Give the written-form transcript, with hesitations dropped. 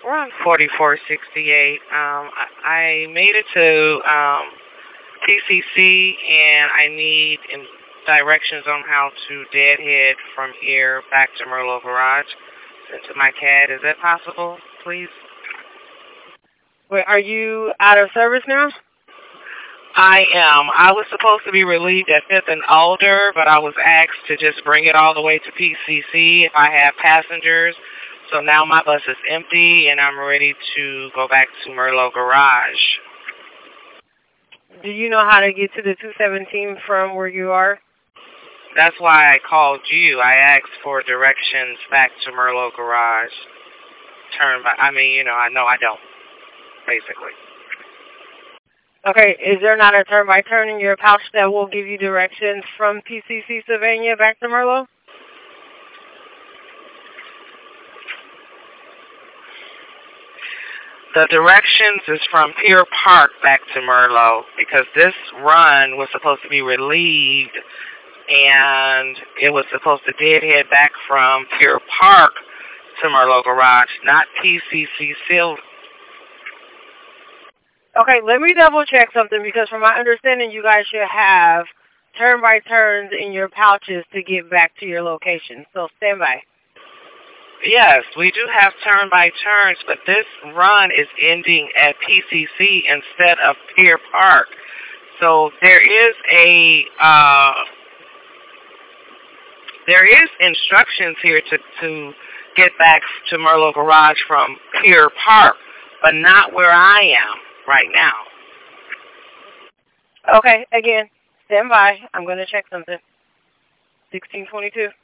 Run 4468. I made it to PCC, and I need directions on how to deadhead from here back to Merlot Garage into my CAD. Is that possible, please? Wait, are you out of service now? I am. I was supposed to be relieved at 5th and Alder, but I was asked to just bring it all the way to PCC if I have passengers. So now my bus is empty, and I'm ready to go back to Merlot Garage. Do you know how to get to the 217 from where you are? That's why I called you. I asked for directions back to Merlot Garage. I know I don't, basically. Okay, is there not a turn-by-turn in your pouch that will give you directions from PCC Sylvania back to Merlot? The directions is from Pier Park back to Merlot because this run was supposed to be relieved and it was supposed to deadhead back from Pier Park to Merlot Garage, not PCC Sylvania. Okay, let me double-check something because from my understanding, you guys should have turn-by-turns in your pouches to get back to your location. So stand by. Yes, we do have turn-by-turns, but this run is ending at PCC instead of Pier Park. So there is instructions here to get back to Merlot Garage from Pier Park, but not where I am right now. Okay, again, stand by. I'm going to check something. 1622.